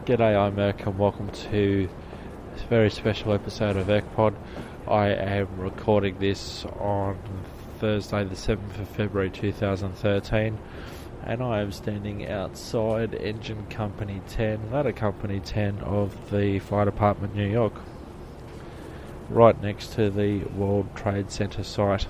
G'day, I'm Merck and welcome to this very special episode of ECPod. I am recording this on Thursday the 7th of February 2013 and I am standing outside Engine Company 10, Ladder Company 10 of the Fire Department New York, right next to the World Trade Center site.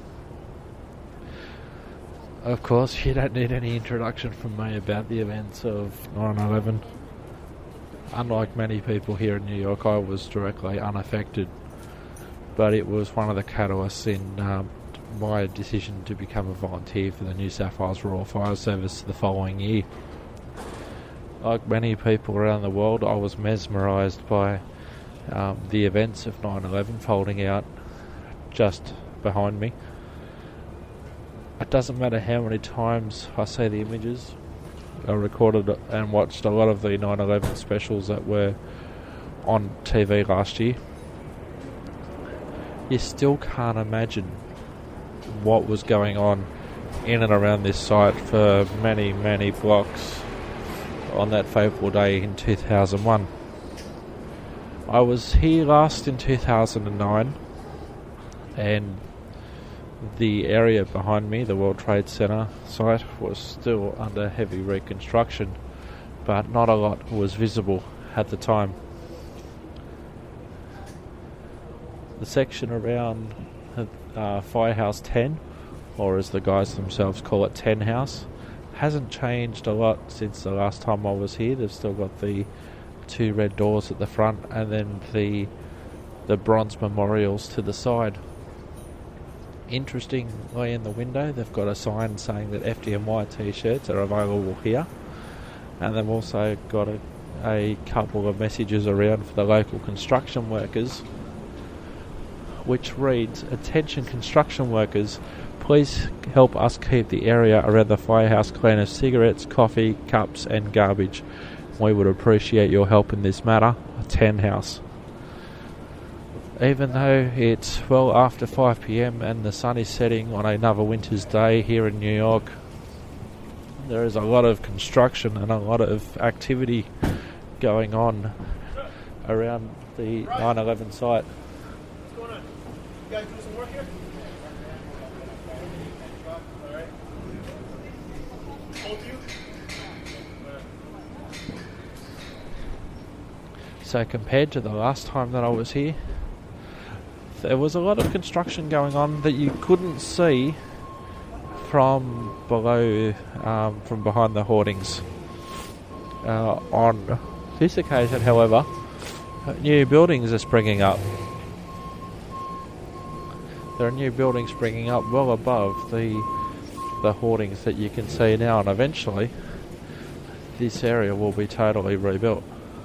Of course, you don't need any introduction from me about the events of 9/11. Unlike many people here in New York, I was directly unaffected, but it was one of the catalysts in my decision to become a volunteer for the New South Wales Royal Fire Service the following year. Like many people around the world, I was mesmerised by the events of 9/11 folding out just behind me. It doesn't matter how many times I see the images. I recorded and watched a lot of the 9/11 specials that were on TV last year. You still can't imagine what was going on in and around this site for many, many blocks on that fateful day in 2001. I was here last in 2009 and the area behind me, the World Trade Center site, was still under heavy reconstruction, but not a lot was visible at the time. The section around Firehouse 10, or as the guys themselves call it, 10 House, hasn't changed a lot since the last time I was here. They've still got the two red doors at the front and then the bronze memorials to the side. Interestingly, in the window they've got a sign saying that FDNY t-shirts are available here, and they've also got a couple of messages around for the local construction workers, which reads, "Attention construction workers, please help us keep the area around the firehouse clean of cigarettes, coffee, cups and garbage. We would appreciate your help in this matter. 10 House." Even though it's well after 5 p.m. and the sun is setting on another winter's day here in New York, there is a lot of construction and a lot of activity going on around the 9/11 site. What's going on? You guys doing some work here? Alright. Hold you? So compared to the last time that I was here, there was a lot of construction going on that you couldn't see from below, from behind the hoardings. On this occasion, however, new buildings are springing up. There are new buildings springing up well above the hoardings that you can see now, and eventually this area will be totally rebuilt.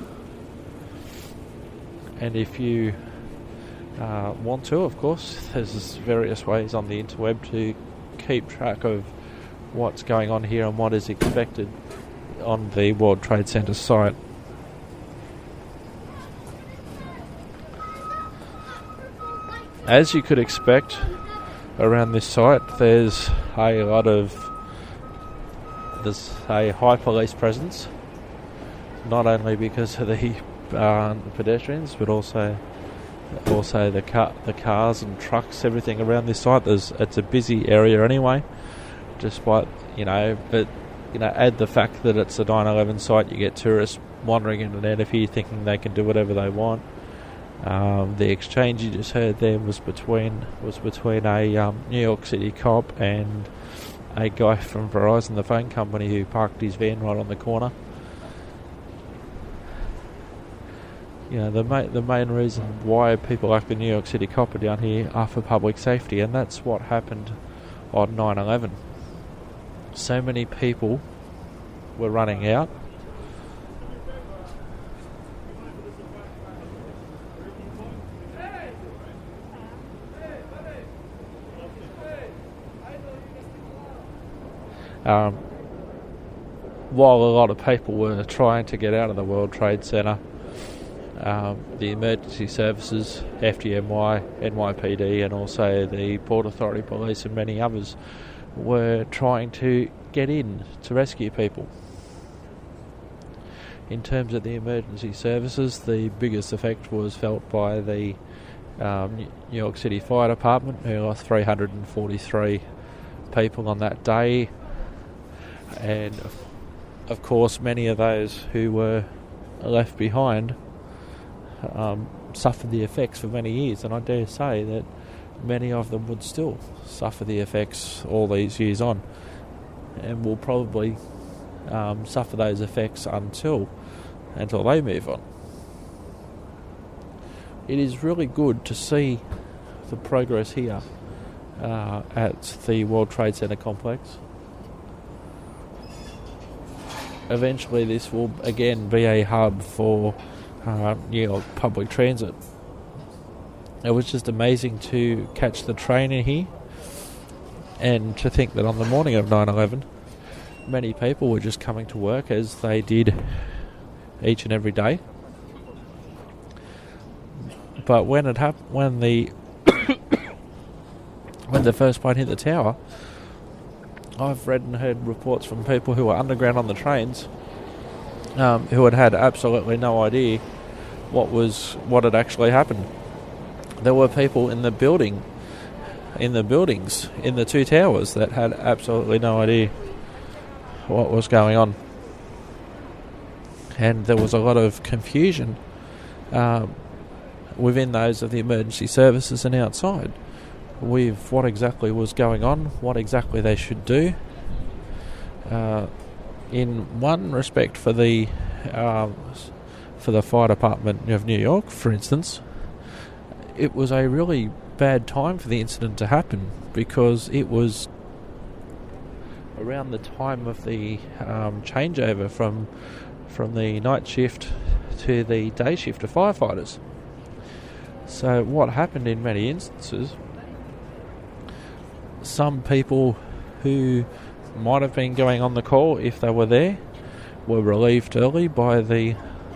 And if you want to, of course, there's various ways on the interweb to keep track of what's going on here and what is expected on the World Trade Center site. As you could expect, around this site there's a high police presence, not only because of the pedestrians, but also the cars and trucks, everything around this site. It's a busy area anyway, despite, add the fact that it's a 9/11 site, you get tourists wandering in and out of here thinking they can do whatever they want. The exchange you just heard there was between a New York City cop and a guy from Verizon, the phone company, who parked his van right on the corner. The main reason why people like the New York City cop are down here are for public safety, and that's what happened on 9/11. So many people were running out. While a lot of people were trying to get out of the World Trade Center, the emergency services, FDNY, NYPD and also the Port Authority Police and many others were trying to get in to rescue people. In terms of the emergency services, the biggest effect was felt by the New York City Fire Department, who lost 343 people on that day, and of course many of those who were left behind suffered the effects for many years, and I dare say that many of them would still suffer the effects all these years on, and will probably suffer those effects until they move on. It is really good to see the progress here at the World Trade Center complex. Eventually this will again be a hub for New York public transit. It was just amazing to catch the train in here, and to think that on the morning of 9/11 many people were just coming to work as they did each and every day. But when the when the first plane hit the tower, I've read and heard reports from people who were underground on the trains, who had absolutely no idea what had actually happened. There were people in the buildings, in the two towers, that had absolutely no idea what was going on, and there was a lot of confusion within those of the emergency services and outside with what exactly was going on, what exactly they should do. In one respect, for the fire department of New York, for instance, it was a really bad time for the incident to happen, because it was around the time of the changeover from the night shift to the day shift of firefighters. So what happened in many instances, some people who might have been going on the call, if they were there, were relieved early by the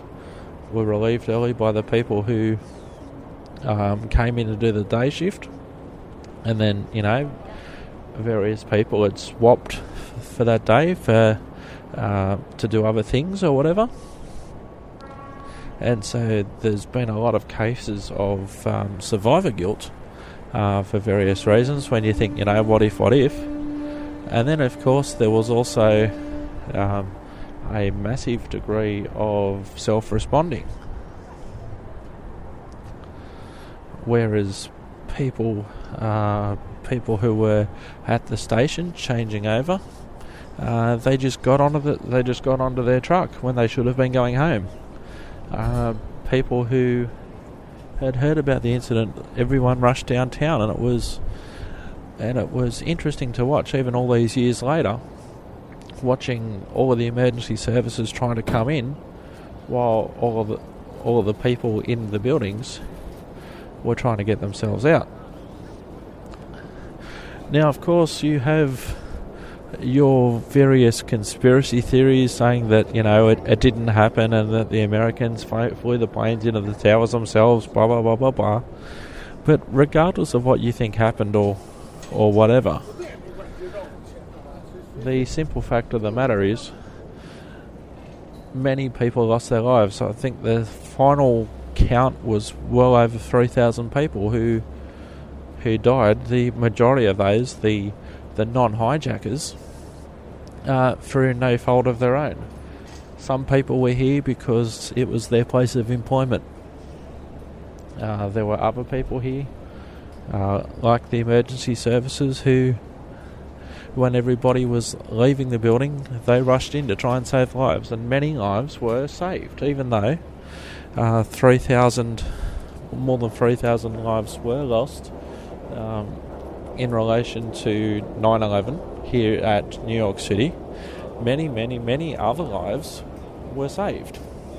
people who came in to do the day shift, and then various people had swapped for that day to do other things or whatever. And so there's been a lot of cases of survivor guilt for various reasons, when you think, what if? And then, of course, there was also a massive degree of self-responding, whereas people who were at the station changing over, they just got onto their truck when they should have been going home. People who had heard about the incident, everyone rushed downtown, and it was interesting to watch, even all these years later, watching all of the emergency services trying to come in, while all of the people in the buildings were trying to get themselves out. Now, of course, you have your various conspiracy theories saying that, it didn't happen, and that the Americans flew the planes into the towers themselves, blah, blah, blah, blah, blah. But regardless of what you think happened or whatever, the simple fact of the matter is many people lost their lives. I think the final count was well over 3,000 people who died. The majority of those, the non-hijackers, through no fault of their own. Some people were here because it was their place of employment. There were other people here, like the emergency services, who, when everybody was leaving the building, they rushed in to try and save lives, and many lives were saved, even though more than 3,000 lives were lost in relation to 9/11 here at New York City. Many, many, many other lives were saved.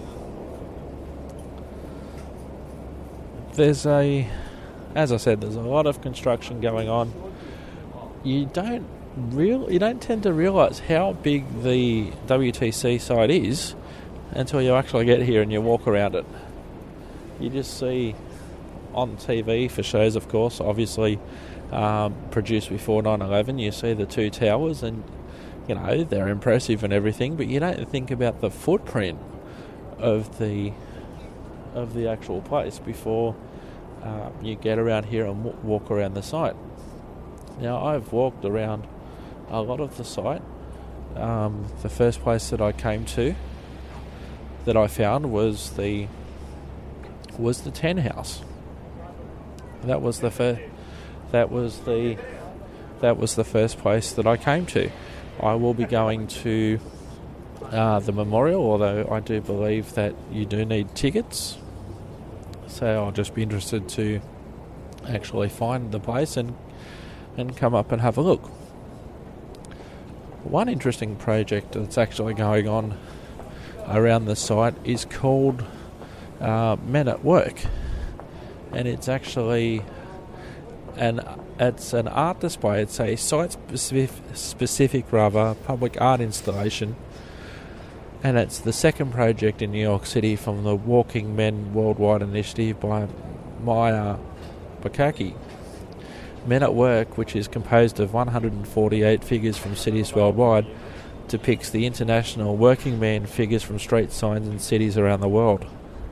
As I said, there's a lot of construction going on. You don't tend to realise how big the WTC site is until you actually get here and you walk around it. You just see on TV for shows, of course, obviously produced before 9/11, you see the two towers, and they're impressive and everything, but you don't think about the footprint of the actual place before you get around here and walk around the site. Now, I've walked around a lot of the site. The first place that I came to that I found was the 10 house. That was the first place that I came to. I will be going to the memorial, although I do believe that you do need tickets. So I'll just be interested to actually find the place and come up and have a look. One interesting project that's actually going on around the site is called Men at Work, and it's actually an art display. It's a site-specific public art installation, and it's the second project in New York City from the Walking Men Worldwide initiative by Maya Bukaki. Men at Work, which is composed of 148 figures from cities worldwide, depicts the international working man figures from street signs in cities around the world.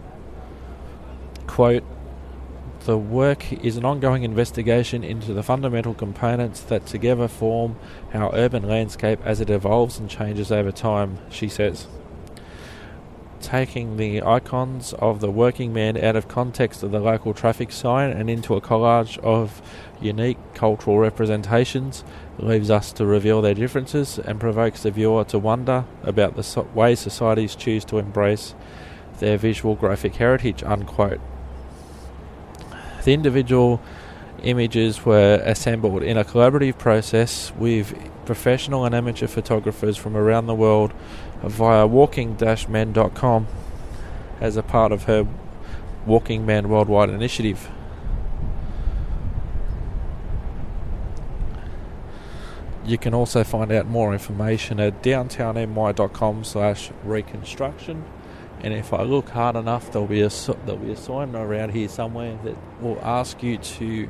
Quote, "The work is an ongoing investigation into the fundamental components that together form our urban landscape as it evolves and changes over time," she says. Taking the icons of the working man out of context of the local traffic sign and into a collage of unique cultural representations leaves us to reveal their differences and provokes the viewer to wonder about the way societies choose to embrace their visual graphic heritage, unquote. The individual images were assembled in a collaborative process with professional and amateur photographers from around the world via walking-men.com as a part of her Walking Men Worldwide initiative. You can also find out more information at downtownny.com/reconstruction, and if I look hard enough, there'll be a sign around here somewhere that will ask you to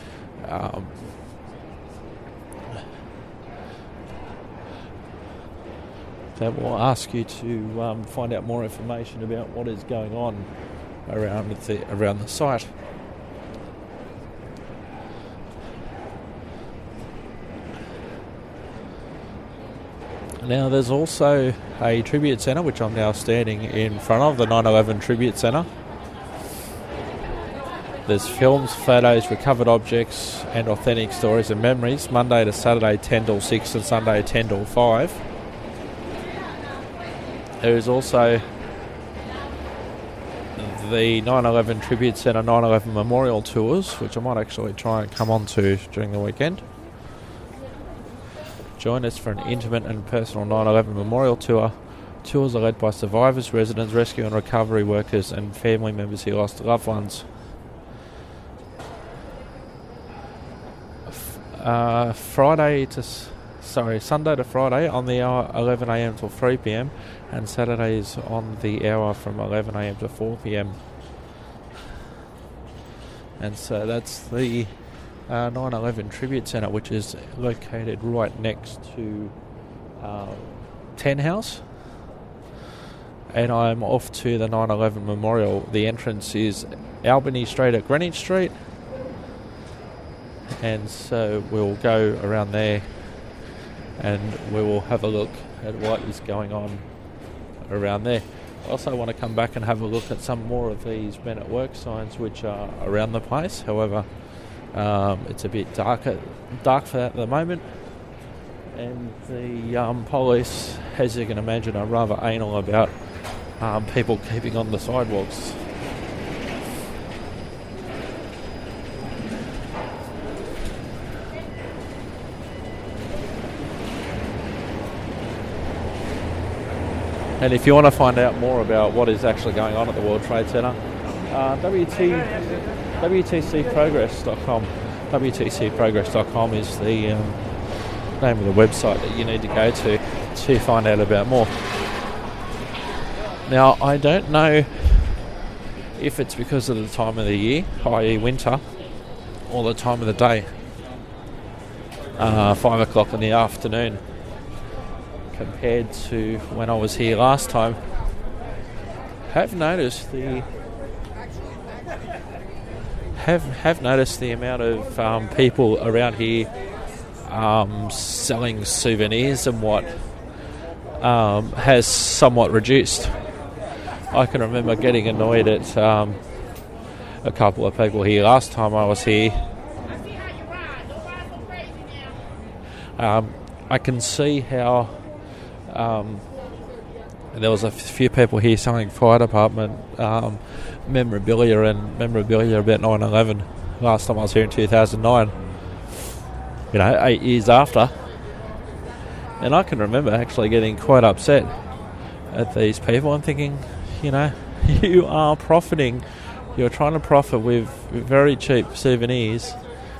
find out more information about what is going on around the site. Now, there's also a tribute centre, which I'm now standing in front of, the 9/11 Tribute Centre. There's films, photos, recovered objects and authentic stories and memories, Monday to Saturday 10 till 6 and Sunday 10 till 5. There is also the 9/11 Tribute Centre 9/11 Memorial Tours, which I might actually try and come on to during the weekend. Join us for an intimate and personal 9/11 Memorial Tour. Tours are led by survivors, residents, rescue and recovery workers and family members who lost loved ones. Sunday to Friday on the hour 11 a.m. till 3 p.m. and Saturdays on the hour from 11 a.m. to 4 p.m. And so that's the 9/11 Tribute Centre, which is located right next to 10 House. And I'm off to the 9/11 Memorial. The entrance is Albany Street at Greenwich Street. And so we'll go around there and we will have a look at what is going on around there. I also want to come back and have a look at some more of these Men at Work signs which are around the place. However, it's a bit dark for that at the moment. And the police, as you can imagine, are rather anal about people keeping on the sidewalks. And if you want to find out more about what is actually going on at the World Trade Center, WTCprogress.com. WTCprogress.com is the name of the website that you need to go to find out about more. Now, I don't know if it's because of the time of the year, i.e. winter, or the time of the day. 5 o'clock in the afternoon. Compared to when I was here last time, have noticed the amount of people around here selling souvenirs and what has somewhat reduced. I can remember getting annoyed at a couple of people here last time I was here. I can see how there was a few people here selling fire department memorabilia about 9/11 last time I was here in 2009. 8 years after. And I can remember actually getting quite upset at these people. I'm thinking, you are profiting. You're trying to profit with very cheap souvenirs.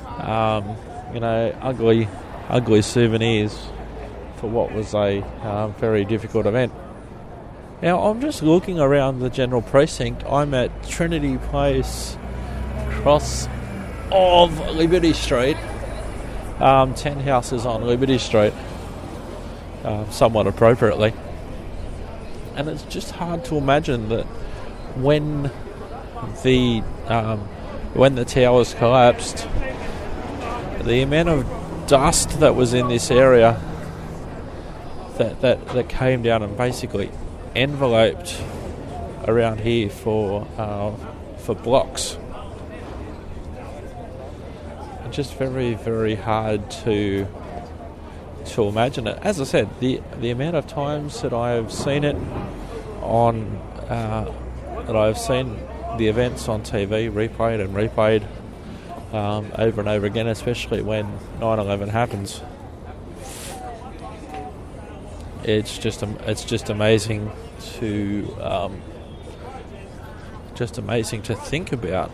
Ugly souvenirs for what was a very difficult event. Now, I'm just looking around the general precinct. I'm at Trinity Place, cross of Liberty Street. 10 houses on Liberty Street, somewhat appropriately. And it's just hard to imagine that when the towers collapsed, the amount of dust that was in this area that came down and basically enveloped around here for blocks. Just very, very hard to imagine it. As I said, the amount of times that I have seen it on that I've seen the events on TV replayed and replayed over and over again, especially when 9/11 happens. It's just amazing to think about.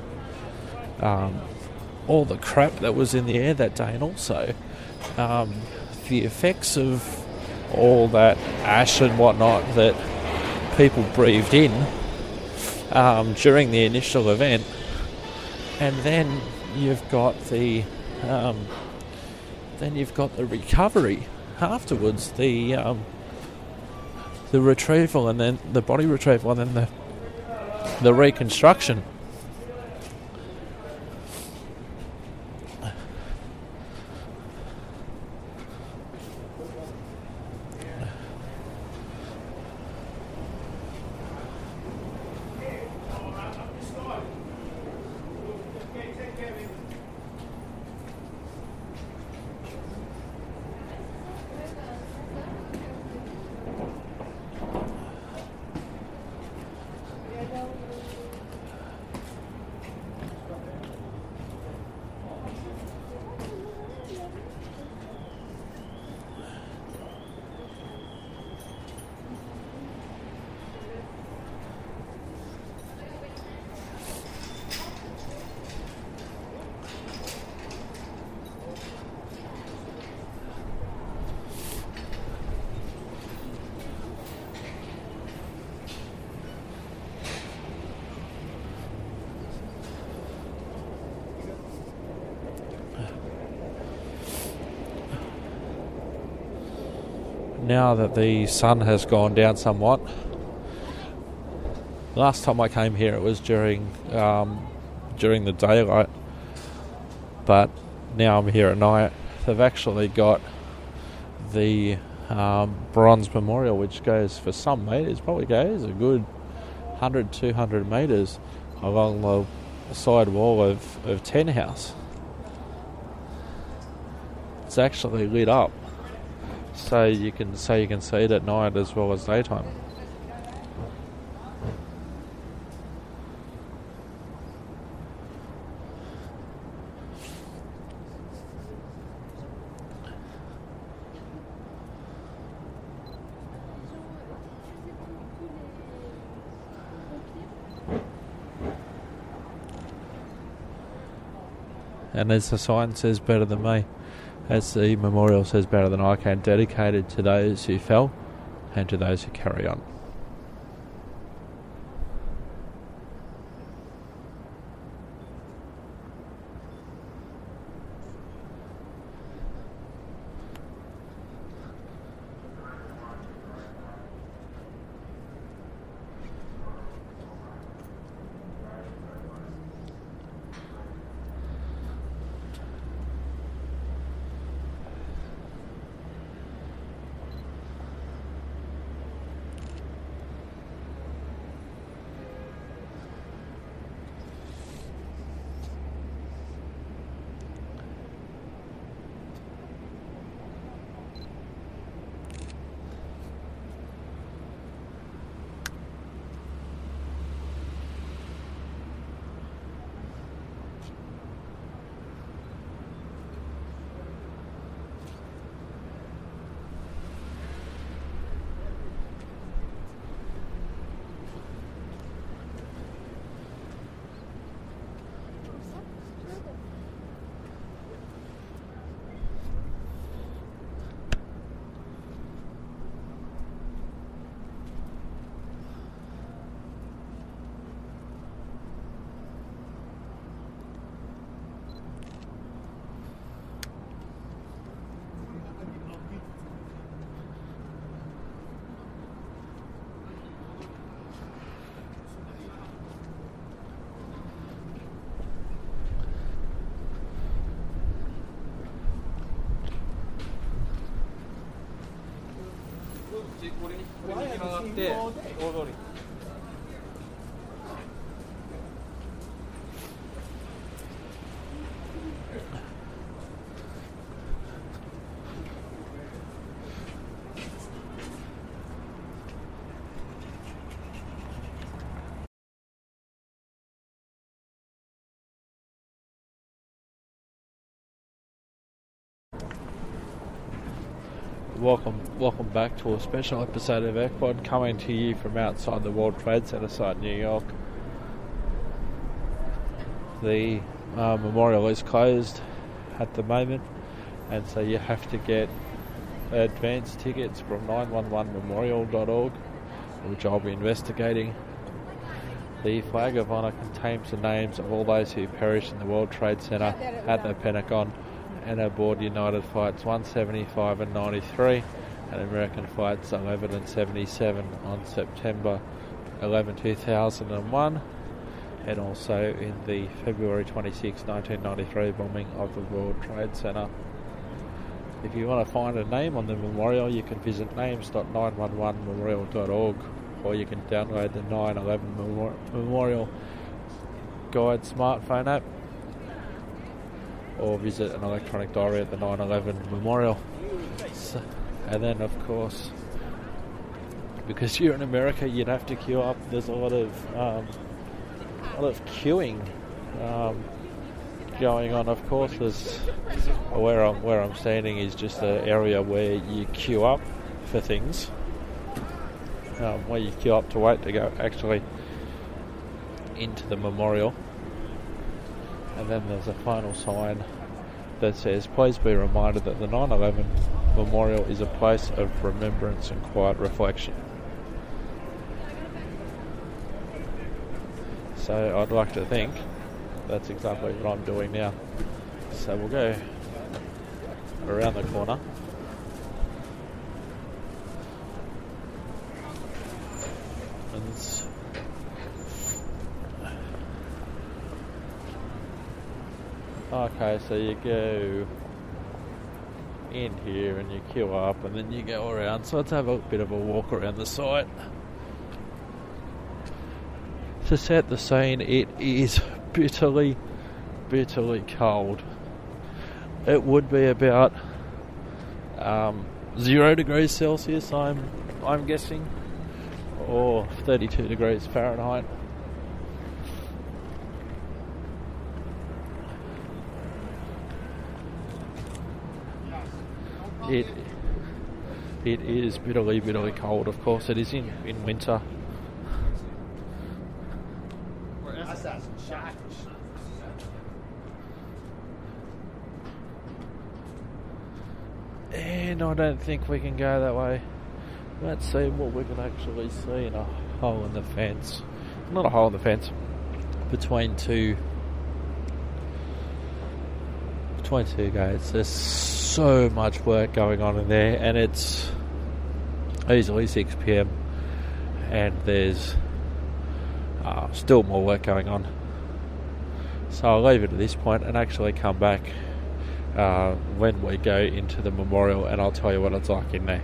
All the crap that was in the air that day, and also the effects of all that ash and whatnot that people breathed in during the initial event, and then you've got the recovery afterwards, the retrieval, and then the body retrieval, and then the reconstruction. Now that the sun has gone down somewhat, last time I came here it was during the daylight, but now I'm here at night. They've actually got the bronze memorial, which goes for some metres, probably goes a good 100, 200 metres along the side wall of Ten House. It's actually lit up, so you can see it at night as well as daytime. And as the sign says, better than me, as the memorial says, better than I can, dedicated to those who fell and to those who carry on. Well, I haven't seen you all day. Welcome back to a special episode of ECPOD, coming to you from outside the World Trade Center site, New York. The memorial is closed at the moment, and so you have to get advance tickets from 911memorial.org, which I'll be investigating. The flag of honour contains the names of all those who perished in the World Trade Center at the Pentagon and aboard United Flights 175 and 93 and American Flights 11 and 77 on September 11, 2001, and also in the February 26, 1993 bombing of the World Trade Center. If you want to find a name on the memorial, you can visit names.911memorial.org, or you can download the 9/11 Memorial Guide smartphone app, or visit an electronic diary at the 9/11 Memorial. So, and then, of course, because you're in America, you'd have to queue up. There's a lot of queuing going on. Of course, there's where I'm standing is just an area where you queue up for things, where you queue up to wait to go actually into the memorial. And then there's a final sign that says, "Please be reminded that the 9/11 Memorial is a place of remembrance and quiet reflection." So I'd like to think that's exactly what I'm doing now. So we'll go around the corner. And okay, so you go in here and you queue up and then you go around. So let's have a bit of a walk around the site. To set the scene, it is bitterly cold. It would be about 0 degrees Celsius, I'm guessing, or 32 degrees Fahrenheit. It is bitterly cold. Of course, it is in winter. And I don't think we can go that way. Let's see what we can actually see in a hole in the fence. Not a hole in the fence. Between two gates. There's so much work going on in there, and it's easily 6 p.m. and there's still more work going on. So I'll leave it at this point and actually come back when we go into the memorial, and I'll tell you what it's like in there.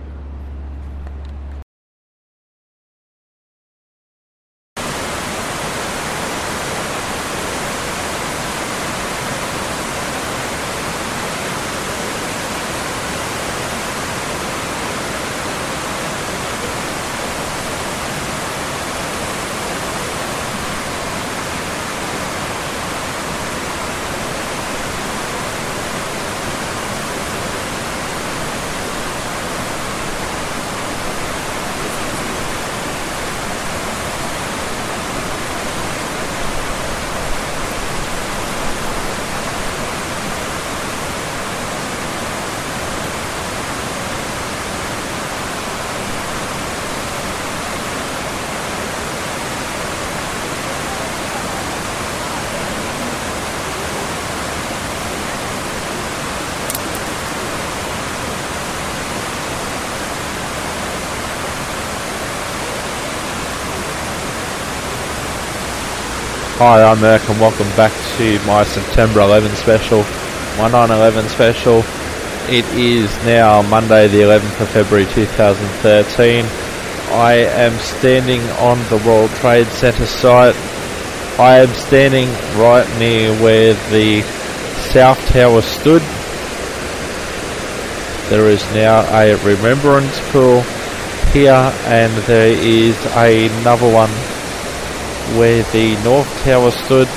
Hi, I'm Merck and welcome back to my September 11 special, my 9/11 special. It is now Monday the 11th of February 2013. I am standing on the World Trade Center site. I am standing right near where the South Tower stood. There is now a remembrance pool here, and there is another one where the North Tower stood.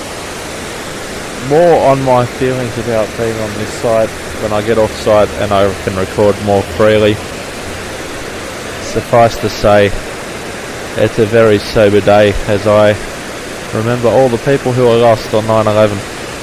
More on my feelings about being on this site when I get off site and I can record more freely. Suffice to say, it's a very sober day as I remember all the people who were lost on 9/11.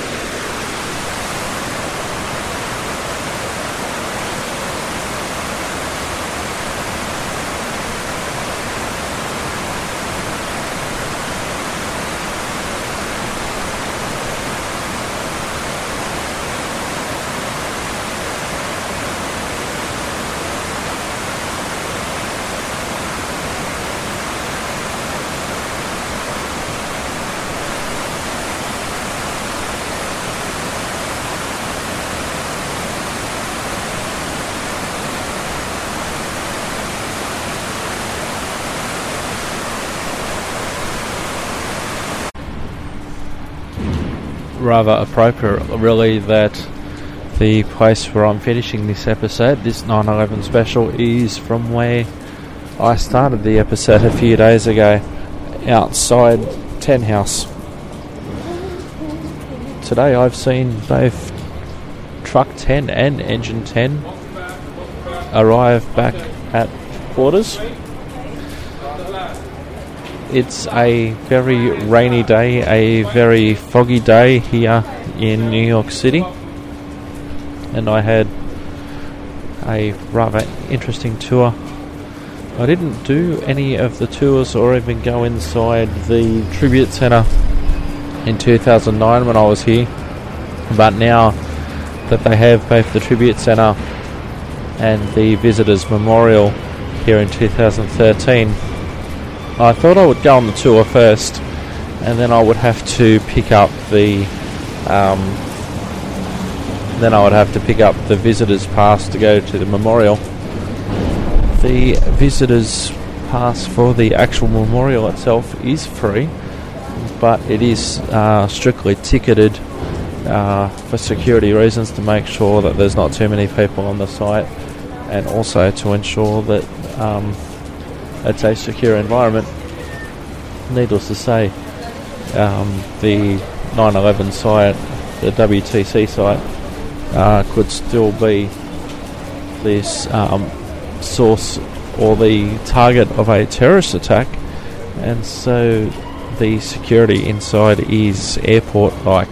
Rather appropriate, really, that the place where I'm finishing this episode, this 9/11 special, is from where I started the episode a few days ago, outside Ten House. Today I've seen both Truck 10 and Engine 10 arrive back at quarters. It's a very rainy day, a very foggy day here in New York City, and I had a rather interesting tour. I didn't do any of the tours or even go inside the Tribute Centre in 2009 when I was here, but now that they have both the Tribute Centre and the Visitors Memorial here in 2013, I thought I would go on the tour first, and then I would have to pick up the visitors pass to go to the memorial. The visitors pass for the actual memorial itself is free, but it is strictly ticketed for security reasons, to make sure that there's not too many people on the site, and also to ensure that it's a secure environment. Needless to say, the 9/11 site, the WTC site, could still be this source or the target of a terrorist attack, and so the security inside is airport-like.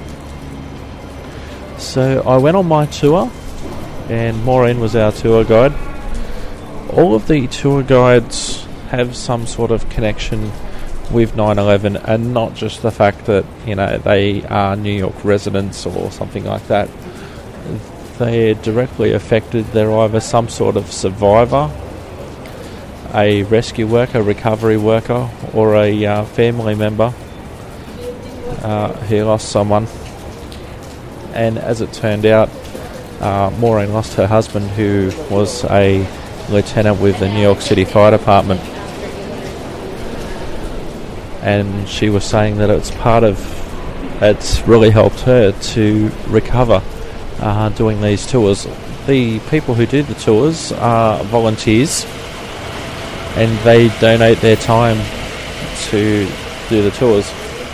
So I went on my tour, and Maureen was our tour guide. All of the tour guides have some sort of connection with 9/11, and not just the fact that, you know, they are New York residents or something like that. They're directly affected. They're either some sort of survivor, a rescue worker, recovery worker, or a family member who lost someone. And as it turned out, Maureen lost her husband, who was a lieutenant with the New York City Fire Department, and she was saying that it's really helped her to recover doing these tours. The people who do the tours are volunteers, and they donate their time to do the tours.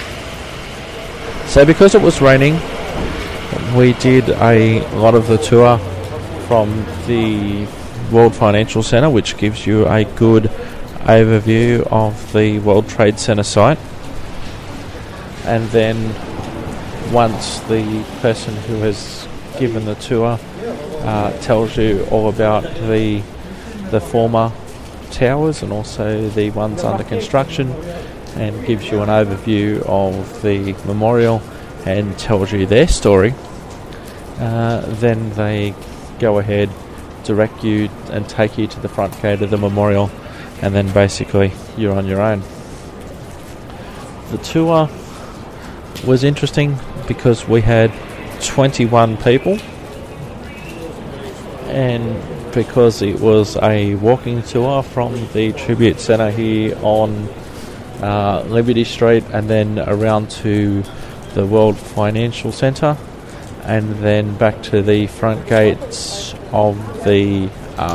So because it was raining, we did a lot of the tour from the World Financial Center, which gives you a good overview of the World Trade Center site. And then once the person who has given the tour tells you all about the former towers and also the ones under construction, and gives you an overview of the memorial and tells you their story, then they go ahead, direct you and take you to the front gate of the memorial, and then basically you're on your own. The tour was interesting because we had 21 people, and because it was a walking tour from the Tribute Centre here on Liberty Street, and then around to the World Financial Centre, and then back to the front gates of the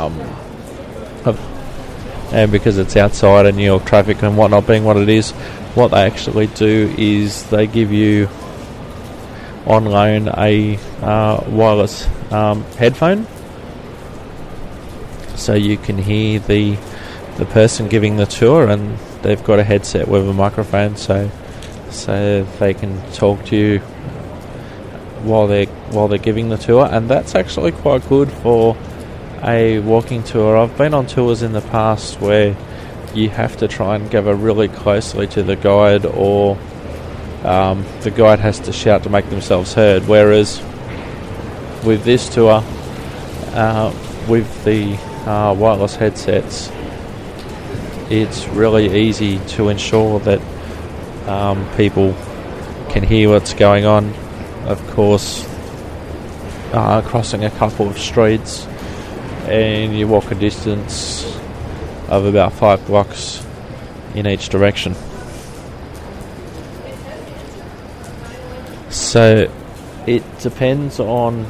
and because it's outside of New York traffic and whatnot being what it is, what they actually do is they give you on loan a wireless headphone, so you can hear the person giving the tour, and they've got a headset with a microphone, so they can talk to you while they're giving the tour, and that's actually quite good for a walking tour. I've been on tours in the past where you have to try and gather really closely to the guide, or the guide has to shout to make themselves heard, whereas with this tour, with the wireless headsets, it's really easy to ensure that people can hear what's going on. Of course, crossing a couple of streets, and you walk a distance of about 5 blocks in each direction. So it depends on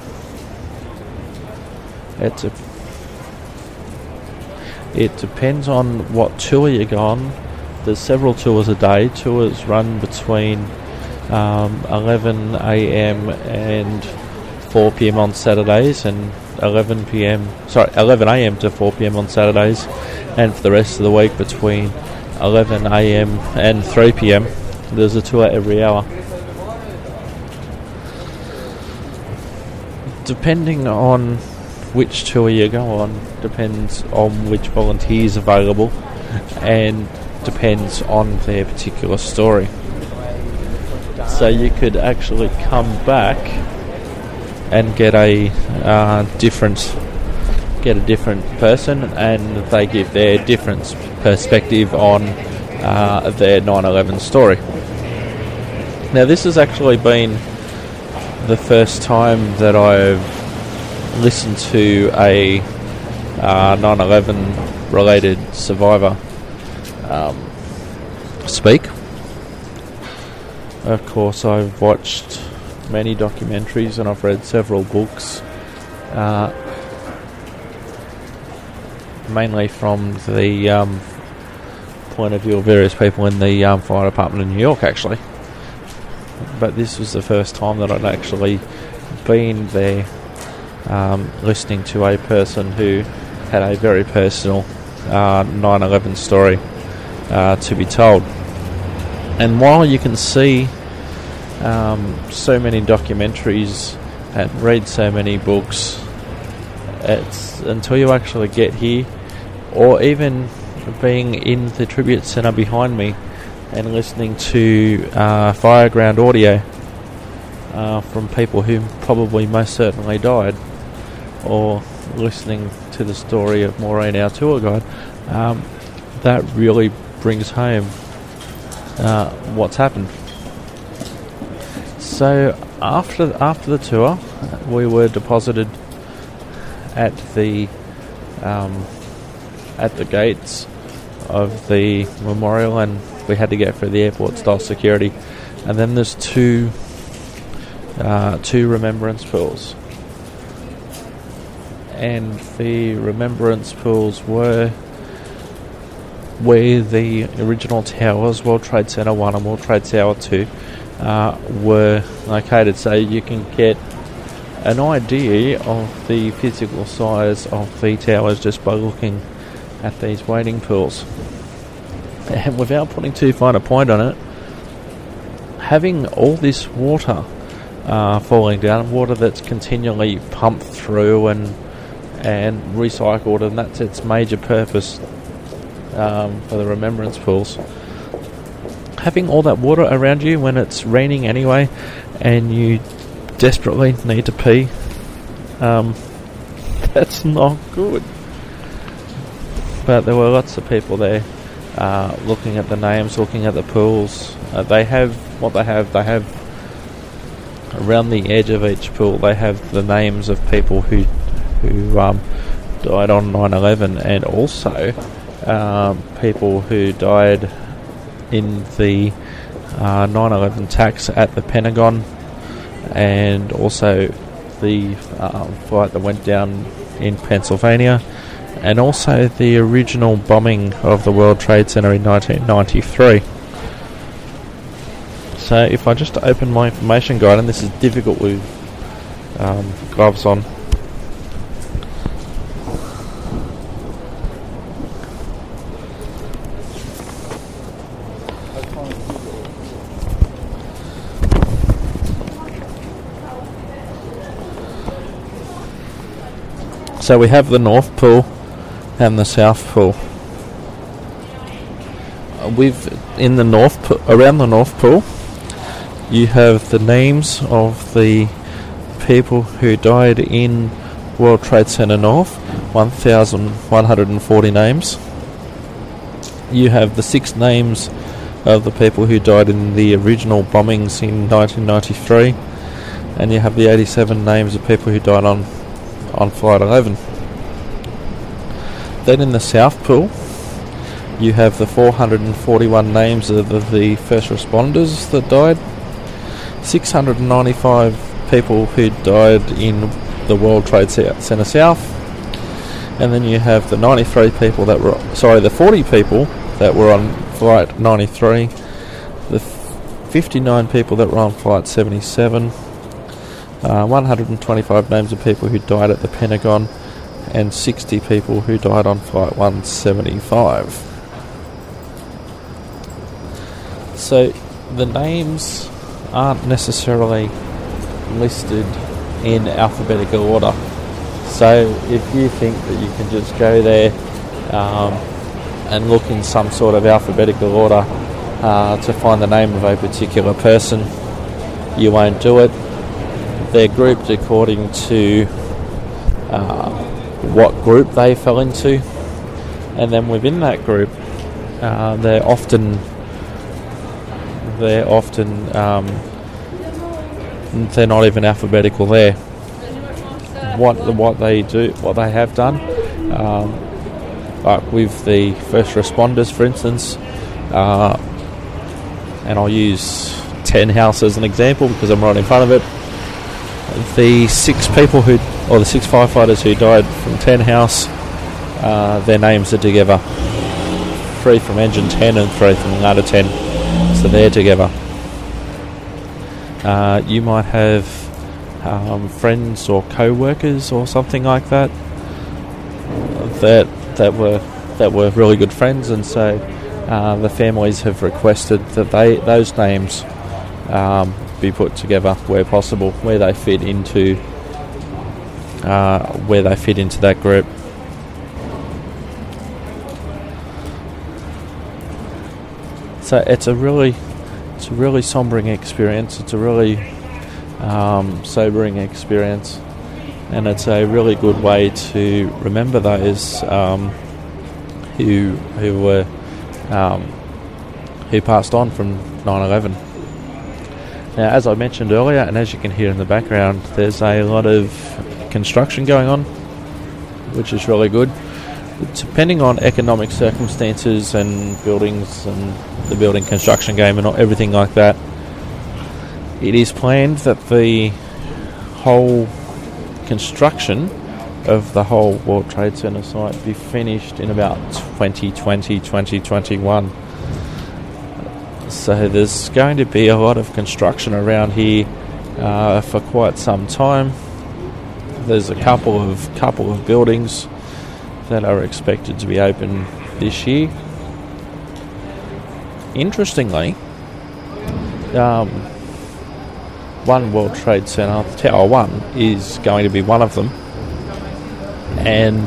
what tour you go on. There's several tours a day. Tours run between 11 a.m. and 4 p.m. on Saturdays, and 11 a.m. to 4 p.m. on Saturdays, and for the rest of the week between 11 a.m. and 3 p.m. there's a tour every hour. Depending on which tour you go on, depends on which volunteers available, and depends on their particular story. So you could actually come back and get a different person, and they give their different perspective on their 9/11 story. Now, this has actually been the first time that I've listened to a 9/11 related survivor speak. Of course, I've watched many documentaries and I've read several books, mainly from the point of view of various people in the fire department in New York, actually. But this was the first time that I'd actually been there, listening to a person who had a very personal 9/11 story to be told. And while you can see so many documentaries and read so many books, it's until you actually get here, or even being in the Tribute Centre behind me and listening to fireground audio from people who probably most certainly died, or listening to the story of Maureen, our tour guide, that really brings home what's happened. So after the tour, we were deposited at the gates of the memorial, and we had to go through the airport style security. And then there's two remembrance pools, and the remembrance pools were where the original towers, World Trade Center 1 and World Trade Tower 2, were located, so you can get an idea of the physical size of the towers just by looking at these wading pools. And without putting too fine a point on it, having all this water falling down, water that's continually pumped through and recycled, and that's its major purpose for the remembrance pools. Having all that water around you when it's raining anyway, and you desperately need to pee, that's not good. But there were lots of people there looking at the names, looking at the pools. They have around the edge of each pool, they have the names of people who died on 9/11, and also people who died in the 9/11 attacks at the Pentagon, and also the flight that went down in Pennsylvania, and also the original bombing of the World Trade Center in 1993. So if I just open my information guide, and this is difficult with gloves on. So we have the North Pole and the South Pole. In the around the North Pole, you have the names of the people who died in World Trade Center North, 1,140 names. You have the 6 names of the people who died in the original bombings in 1993, and you have the 87 names of people who died on Flight 11. Then in the South Pole, you have the 441 names of the first responders that died, 695 people who died in the World Trade Center South, and then you have the 40 people that were on Flight 93, the 59 people that were on Flight 77, 125 names of people who died at the Pentagon, and 60 people who died on Flight 175. So the names aren't necessarily listed in alphabetical order. So if you think that you can just go there and look in some sort of alphabetical order to find the name of a particular person, you won't do it. They're grouped according to what group they fell into, and then within that group, they're often they're not even alphabetical there. What they have done, like with the first responders, for instance, and I'll use Ten House as an example because I'm right in front of it. The 6 firefighters who died from Ten House, their names are together. 3 from Engine 10 and 3 from Ladder 10, so they're together. You might have friends or co-workers or something like that that were really good friends, and so the families have requested that those names be put together where possible, where they fit into that group. So it's a really sombering experience. It's a really sobering experience, and it's a really good way to remember those who passed on from 9/11. Now, as I mentioned earlier, and as you can hear in the background, there's a lot of construction going on, which is really good. Depending on economic circumstances and buildings and the building construction game and everything like that, it is planned that the whole construction of the whole World Trade Center site be finished in about 2020, 2021. So there's going to be a lot of construction around here for quite some time. There's a couple of buildings that are expected to be open this year. Interestingly, One World Trade Center, Tower 1, is going to be one of them, and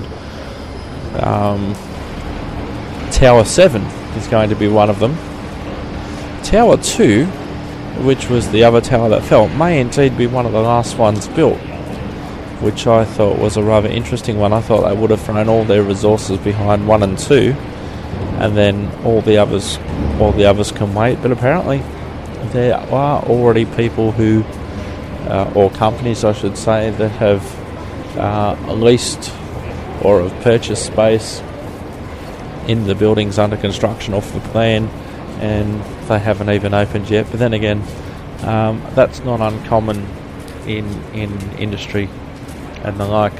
Tower 7 is going to be one of them. Tower 2, which was the other tower that fell, may indeed be one of the last ones built, which I thought was a rather interesting one. I thought they would have thrown all their resources behind 1 and 2, and then all the others can wait. But apparently there are already people who, or companies I should say, that have leased or have purchased space in the buildings under construction off the plan, and they haven't even opened yet. But then again, that's not uncommon in industry and the like.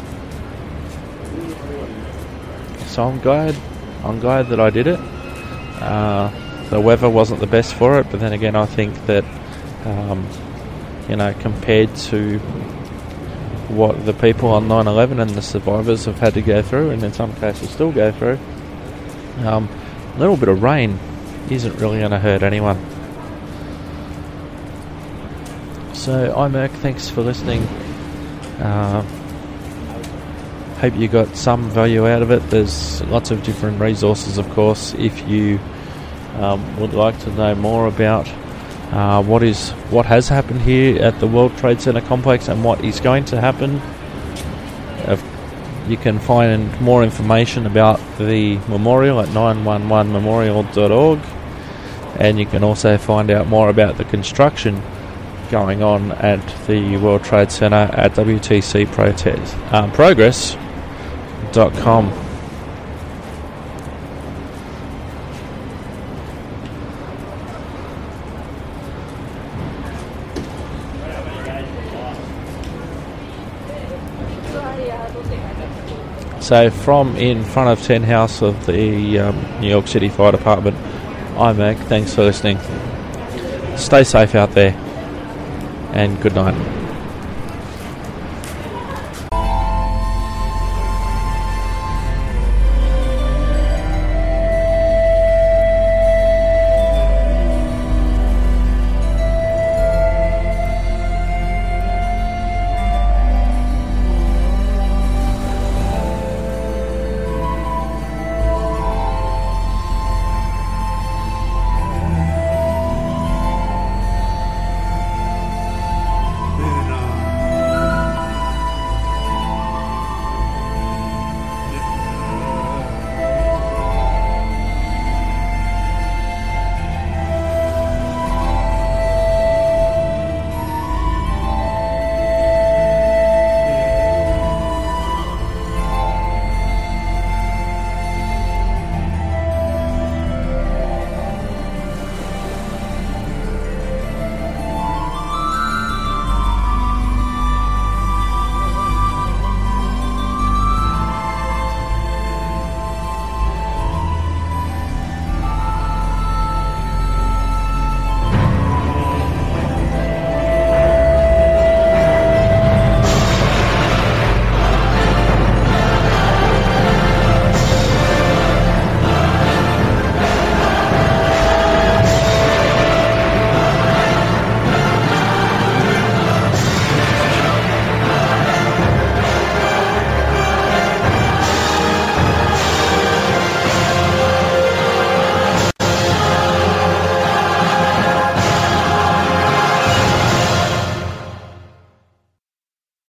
So I'm glad that I did it. The weather wasn't the best for it, but then again, I think that compared to what the people on 9/11 and the survivors have had to go through, and in some cases still go through, a little bit of rain isn't really going to hurt anyone. So I'm Merc, thanks for listening. Hope you got some value out of it. There's lots of different resources, of course, if you would like to know more about what has happened here at the World Trade Center complex and what is going to happen. You can find more information about the memorial at 911memorial.org, and you can also find out more about the construction going on at the World Trade Center at WTCprogress.com. So from in front of 10 House of the New York City Fire Department, I'm Mac. Thanks for listening. Stay safe out there, and good night.